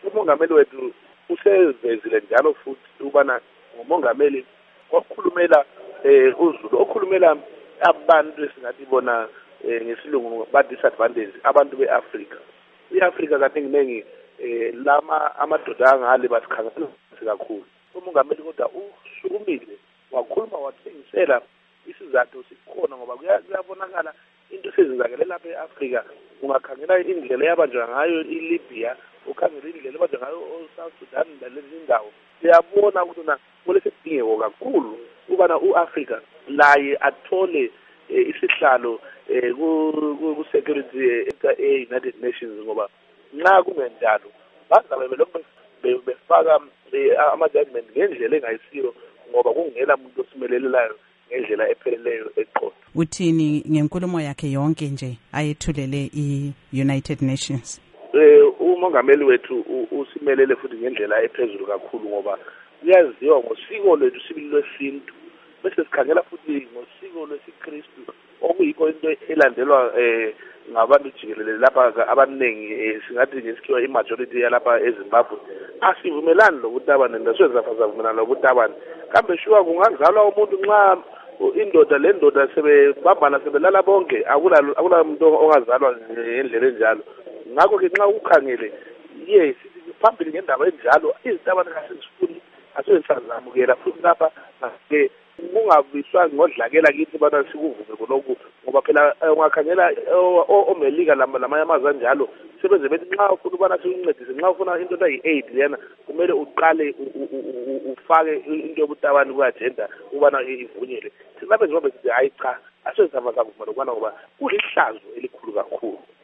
umongameli wethu usevezile njalo futhi ubana ngumongameli okhulumela uZulu, okhulumela abantu esingathi bona ngesilungu ba-disadvantage abantu be-Afrika. I-Afrika kanti nginingi lama amadoda angale basikhangela kakhulu. Umongameli kodwa usukumile wakhuluma wathengisela isizathu sikhona ngoba kuyabonakala into esezenzakele lapha e-Afrika. Ungakhangela indlela yabanjwa ngayo iLibya, ukhangela indlela yabanjwa ngayo South Sudan nalezi ndawo, uyabona ukuthi kulesidingeko kakhulu ubana u-Afrika laye athole isihlalo ku-security e-United Nations ngoba nxa kungenjalo bazabe belokhu befaka ama-judgment ngendlela engayisiyo ngoba kungela muntu osimelelelayo ngendlela epheleleyo eqotho. Uthini ngenkulumo yakhe yonke nje ayethulele i-United Nations? Umongameli wethu usimelele futhi ngendlela ephezulu kakhulu ngoba kuyaziwa ngosiko lwethu sibili lwesintu, bese sikhangela futhi ngosiko lwesiKristu okuyikho into elandelwa ngabantu jikelele lapha abaningi singathi ngesikhiwa i-majority yalapha eZimbabwe. Asivumelani lokutabane ndaswezavumelana lokutabane kambe shuwa kungazalwa umuntu nxa indoda le ndoda sebebambana sebelala bonke akula muntu ongazalwa ngendlela enjalo. Ngakho ke nxa ukhangele sithi phambili ngendaba enjalo izitabane asizifuni asizamukela futhi lapha kungabiswa ngodlakela kithi bana sikuvume kulokhu ngoba phela ungakhangela omelika lamanye amazwe anjalo sebenze bethi nxa ufuna ubana sikuncedise nxa ufuna into eyi-aid lena kumele uqale ufake into yobutabani ku-agenda ubana ivunyelwe. Thina lapha eZimbabwe sithi hayi cha asizavuma lokubana ngoba kulihlazo elikhulu kakhulu.